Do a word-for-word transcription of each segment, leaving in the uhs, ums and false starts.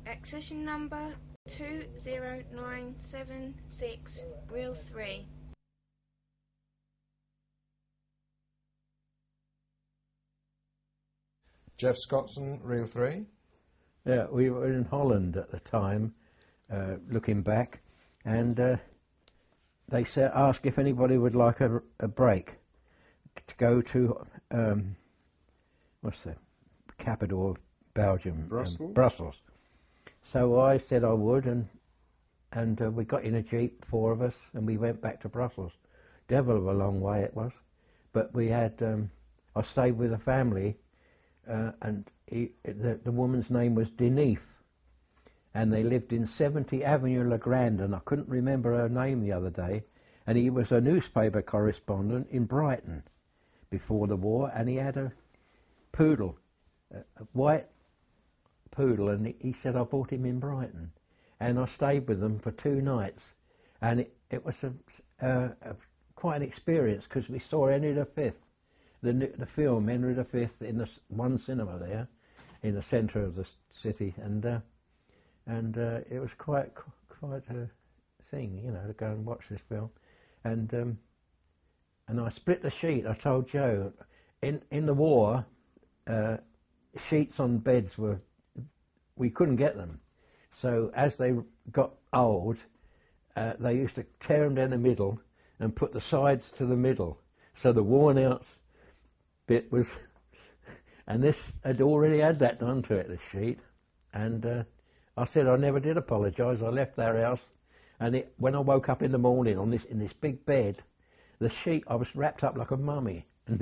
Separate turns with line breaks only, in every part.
Accession number two zero nine seven six, Reel three.
Jeff Scottson, Reel three.
Yeah, we were in Holland at the time, uh, looking back, and uh, they said, asked if anybody would like a, a break to go to, um, what's the capital of Belgium?
Brussels.
Um, Brussels. So I said I would, and and uh, we got in a jeep, four of us, and we went back to Brussels. Devil of a long way it was, but we had. Um, I stayed with a family, uh, and he, the the woman's name was Denise, and they lived in seventy Avenue La Grande, and I couldn't remember her name the other day. And he was a newspaper correspondent in Brighton before the war, and he had a poodle, a, a white poodle, and he said I bought him in Brighton, and I stayed with them for two nights, and it, it was a, a, a quite an experience because we saw Henry the Fifth, the the film Henry the Fifth in the one cinema there, in the centre of the city, and uh, and uh, it was quite quite a thing, you know, to go and watch this film, and um, and I split the sheet. I told Joe, in in the war, uh, sheets on beds were. We couldn't get them. So as they got old, uh, they used to tear them down the middle and put the sides to the middle. So the worn out bit was, and this had already had that done to it, the sheet. And uh, I said I never did apologise. I left their house, and it, when I woke up in the morning on this in this big bed, the sheet, I was wrapped up like a mummy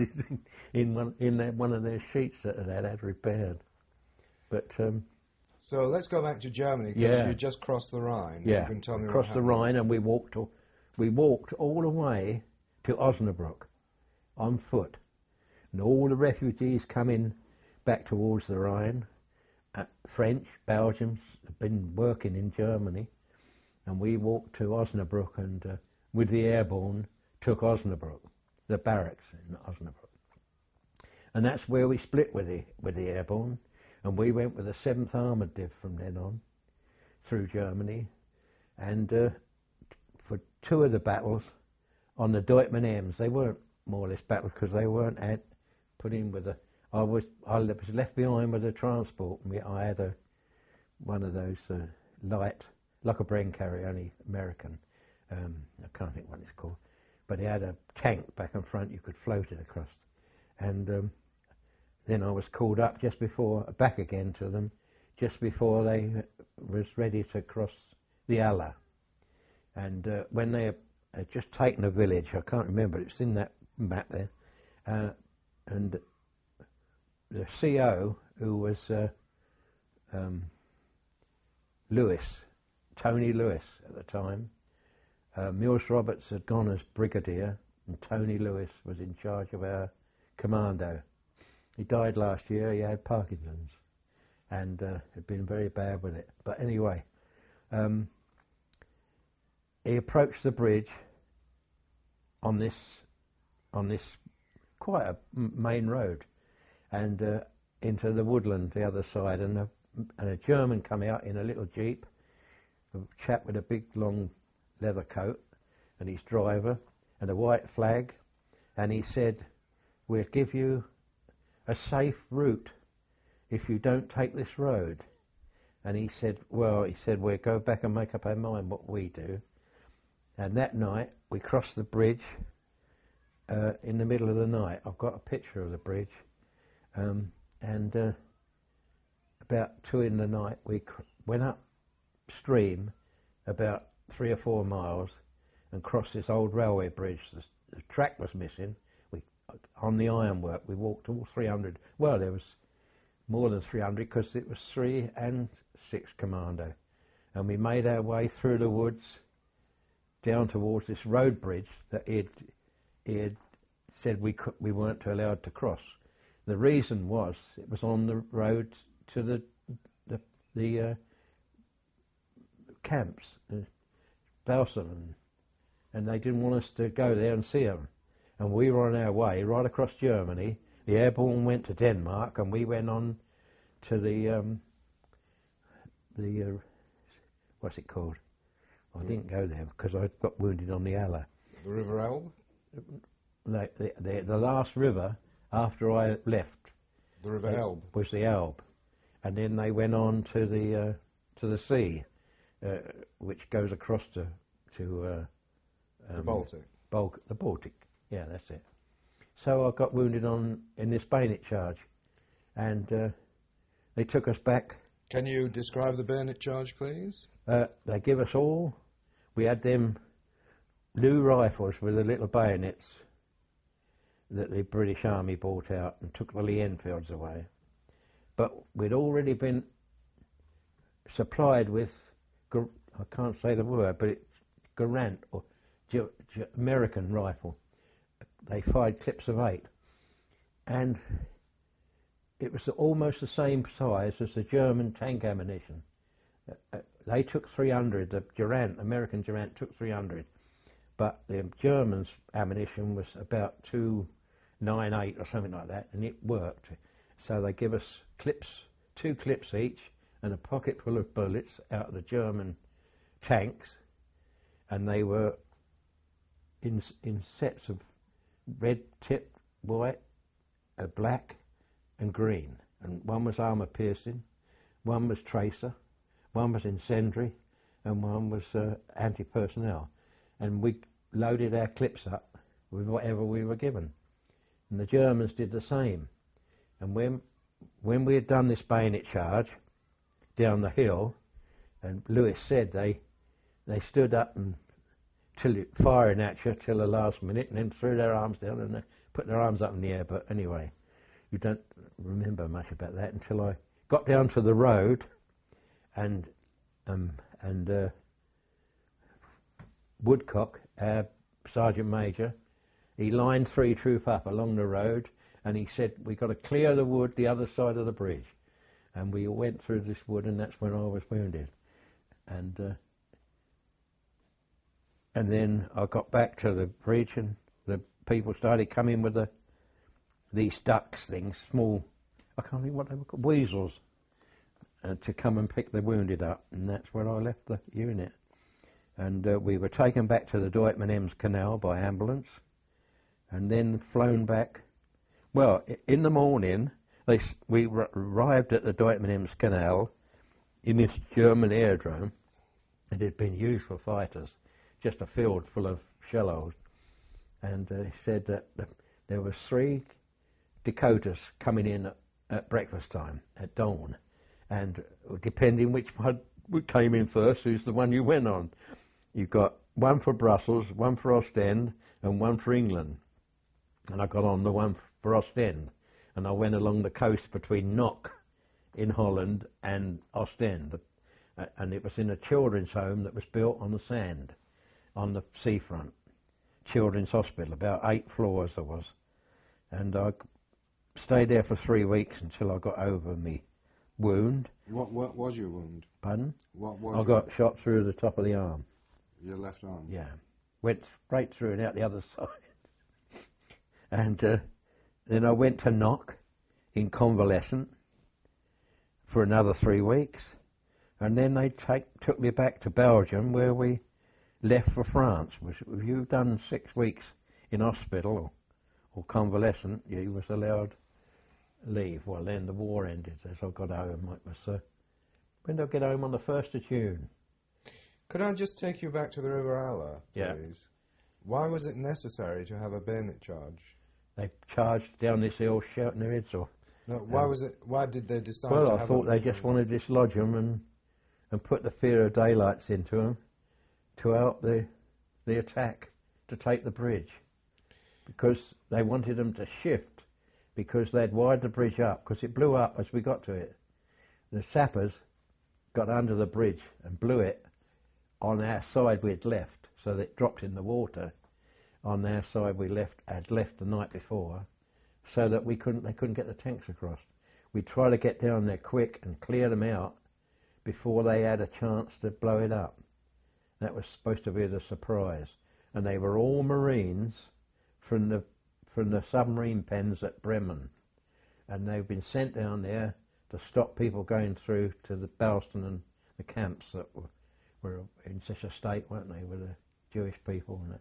in one in their, one of their sheets that they had repaired. But um,
so let's go back to Germany, because
yeah.
you just crossed the Rhine.
Yeah,
you can tell me
crossed the Rhine, and we walked to, we walked all the way to Osnabrück on foot, and all the refugees coming back towards the Rhine, uh, French, Belgians, have been working in Germany, and we walked to Osnabrück, and uh, with the airborne took Osnabrück, the barracks in Osnabrück, and that's where we split with the with the airborne. And we went with the seventh Armoured Div from then on, through Germany, and uh, for two of the battles on the Deutmann Ems, they weren't more or less battles because they weren't at, put in with a. I was I was left behind with a transport, and we, I had a one of those uh, light, like a Bren carrier, only American. Um, I can't think what it's called, but it had a tank back and front. You could float it across, and. Um, Then I was called up just before, back again to them, just before they was ready to cross the Aller. And uh, when they had, had just taken a village, I can't remember, it's in that map there, uh, and the C O, who was uh, um, Lewis, Tony Lewis at the time, uh, Mills Roberts had gone as brigadier, and Tony Lewis was in charge of our commando. He died last year. He had Parkinson's, and uh, had been very bad with it. But anyway, um, he approached the bridge on this on this quite a main road, and uh, into the woodland the other side. And a, and a German come out in a little jeep, a chap with a big long leather coat, and his driver, and a white flag, and he said, "We'll give you a safe route if you don't take this road." And he said, well, he said, we'll go back and make up our mind what we do. And that night, we crossed the bridge uh, in the middle of the night. I've got a picture of the bridge. Um, and uh, about two in the night, we cr went upstream about three or four miles and crossed this old railway bridge. The, the track was missing. On the ironwork, we walked all three hundred. Well, there was more than three hundred because it was three and six commando, and we made our way through the woods down towards this road bridge that he had, he had said we could, we weren't allowed to cross. The reason was it was on the road to the the, the uh, camps, uh, Belsen, and they didn't want us to go there and see them. And we were on our way right across Germany. The airborne went to Denmark, and we went on to the um, the uh, what's it called? I didn't go there because I got wounded on the Aller.
The River Elbe?
The, the, the, the last river after I left
The River Elbe?
was the Elbe, and then they went on to the uh, to the sea, uh, which goes across to to uh, um,
The Baltic?
Bal- the Baltic. Yeah, that's it. So I got wounded on in this bayonet charge, and uh, they took us back.
Can you describe the bayonet charge, please?
Uh, they give us all. We had them new rifles with the little bayonets that the British Army bought out and took the Lee Enfields away. But we'd already been supplied with, Gar- I can't say the word, but it's Garand or G- G- American rifle. They fired clips of eight, and it was almost the same size as the German tank ammunition. Uh, they took three hundred, the Durant, American Durant took three hundred, but the Germans' ammunition was about two ninety-eight or something like that, and it worked. So they give us clips, two clips each, and a pocket full of bullets out of the German tanks, and they were in in sets of red tip, white, uh, black, and green. And one was armour piercing, one was tracer, one was incendiary, and one was uh, anti-personnel. And we loaded our clips up with whatever we were given. And the Germans did the same. And when when we had done this bayonet charge down the hill, and Lewis said they they stood up and till it, firing at you till the last minute, and then threw their arms down and they put their arms up in the air. But anyway, you don't remember much about that until I got down to the road, and um, and uh, Woodcock, our sergeant major, he lined three troop up along the road, and he said, "We got to clear the wood the other side of the bridge." And we went through this wood, and that's when I was wounded. And uh, and then I got back to the bridge, and the people started coming with the these ducks things, small, I can't think what they were called, weasels, uh, to come and pick the wounded up. And that's where I left the unit. And uh, we were taken back to the Deutman-Ems Canal by ambulance, and then flown back. Well, in the morning, they we arrived at the Deutman-Ems Canal in this German aerodrome. It had been used for fighters, just a field full of shell holes. And uh, he said that there were three Dakotas coming in at, at breakfast time, at dawn. And depending which one came in first, who's the one you went on. You got one for Brussels, one for Ostend, and one for England. And I got on the one for Ostend. And I went along the coast between Knock in Holland and Ostend. Uh, and it was in a children's home that was built on the sand, on the seafront. Children's hospital, about eight floors there was. And I stayed there for three weeks until I got over me wound.
What what was your wound?
Pardon?
What was
I
your-
got shot through the top of the arm.
Your left arm?
Yeah. Went straight through and out the other side. And uh, then I went to Knock in convalescent for another three weeks. And then they take, took me back to Belgium, where we left for France. If you've done six weeks in hospital or, or convalescent, you was allowed leave. Well, then the war ended as I got home. It was, uh, when did I get home? On the first of June.
Could I just take you back to the River Aller, please?
Yeah.
Why was it necessary to have a bayonet charge?
They charged down this hill, shouting their heads off.
No, why
Um,
was it? Why did they decide?
Well,
to
I
have
thought
a,
they just wanted to dislodge them and and put the fear of daylights into them to help the the attack to take the bridge, because they wanted them to shift, because they'd wired the bridge up, because it blew up as we got to it. The sappers got under the bridge and blew it on our side we'd left, so that it dropped in the water on our side we left had left the night before, so that we couldn't they couldn't get the tanks across. We tried to get down there quick and clear them out before they had a chance to blow it up. That was supposed to be the surprise. And they were all Marines from the from the submarine pens at Bremen. And they've been sent down there to stop people going through to the Boston and the camps that were, were in such a state, weren't they, with the Jewish people and that.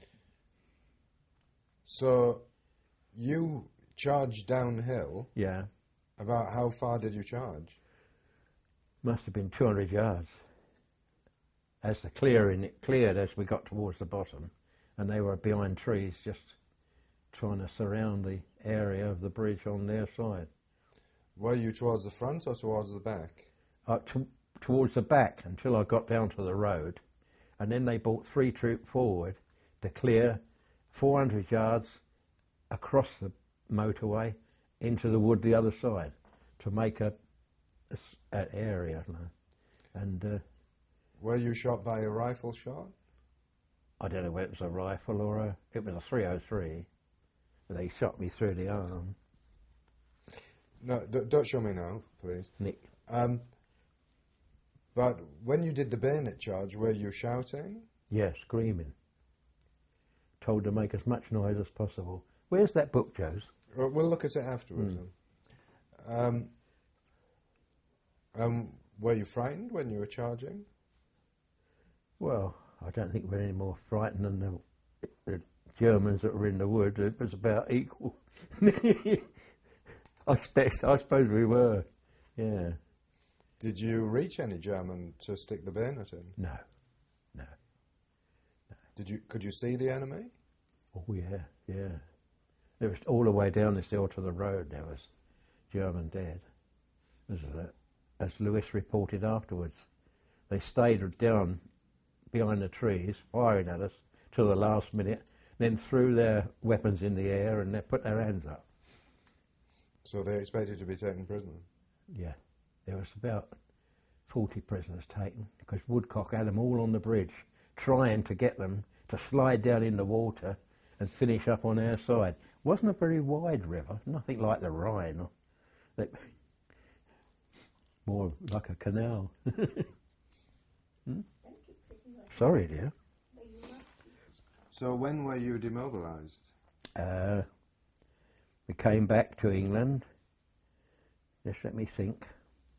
So you charged downhill.
Yeah,
About how far did you charge?
must have been two hundred yards. As the clearing, it cleared as we got towards the bottom, and they were behind trees just trying to surround the area of the bridge on their side.
Were you towards the front or towards the back?
Uh, to, towards the back until I got down to the road, and then they brought three troop forward to clear four hundred yards across the motorway into the wood the other side to make a, a s- an area. You know. And uh,
Were you shot by a rifle shot?
I don't know whether it was a rifle or a, it was a three oh three. But they shot me through the arm.
No, d- don't show me now, please.
Nick.
Um, but when you did the bayonet charge, were you shouting?
Yeah, screaming. Told to make as much noise as possible. Where's that book, Joes?
Well, we'll look at it afterwards.
Mm.
then. Um, um, were you frightened when you were charging?
Well, I don't think we're any more frightened than the, the Germans that were in the wood. It was about equal. I, expect, I suppose we were, yeah.
Did you reach any German to stick the bayonet in?
No, no.
Did you? Could you see the enemy?
Oh, yeah, yeah. It was all the way down this hill to the road there was German dead. As, as Lewis reported afterwards. They stayed down behind the trees, firing at us till the last minute, then threw their weapons in the air and they put their hands up.
So they expected to be taken prisoner?
Yeah, there was about forty prisoners taken because Woodcock had them all on the bridge, trying to get them to slide down in the water and finish up on our side. Wasn't a very wide river, nothing like the Rhine, or they, more like a canal. hmm? Sorry, dear.
So when were you demobilised?
Uh, we came back to England. Just let me think.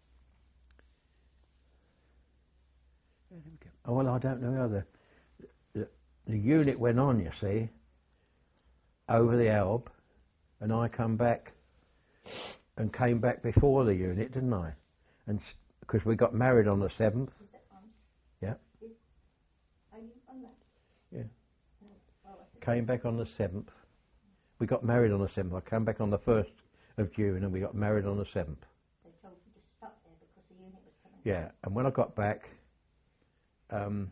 Oh, well, I don't know how the, the, the unit went on, you see, over the Elbe, and I come back and came back before the unit, didn't I? And because we got married on the seventh.
Is that on?
Yeah.
Is, are you on that?
Yeah.
No. Oh, I think
Came back on the seventh. We got married on the seventh. I came back on the first of June, and we got married on the seventh.
they told you to stop there because the unit was coming.
Yeah, and when I got back, um,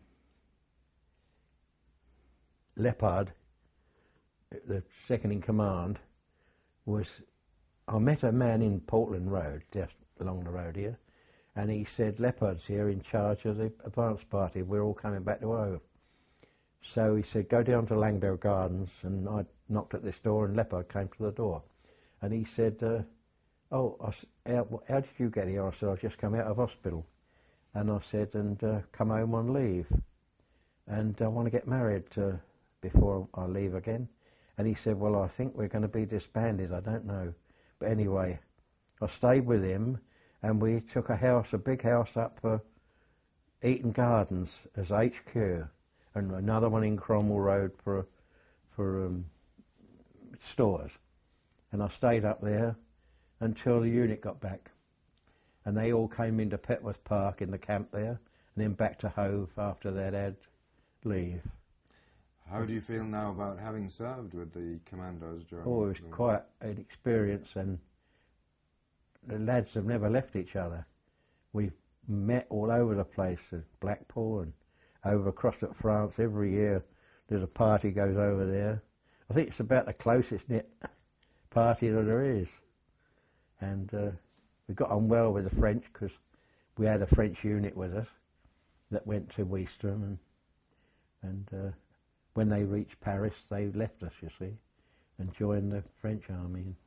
Leopard, the second in command, was. I met a man in Portland Road, just along the road here, and he said, Leopard's here in charge of the advance party. We're all coming back to Hove. So he said, go down to Langdale Gardens, and I knocked at this door, and Leopard came to the door. And he said, uh, oh, I s how, how did you get here? I said, I've just come out of hospital. And I said, and uh, come home on leave. And I want to get married uh, before I leave again. And he said, well, I think we're going to be disbanded. I don't know. But anyway, I stayed with him, and we took a house, a big house up for Eaton Gardens as H Q, and another one in Cromwell Road for for um, stores. And I stayed up there until the unit got back. And they all came into Petworth Park in the camp there, and then back to Hove after they'd had leave.
How do you feel now about having served with the commandos during?
Oh, it was
the-
quite an experience, and the lads have never left each other. We've met all over the place, at Blackpool and over across at France. Every year there's a party goes over there. I think it's about the closest knit party that there is. And uh, we got on well with the French because we had a French unit with us that went to Weestrum, and, and uh, when they reached Paris, they left us, you see, and joined the French army.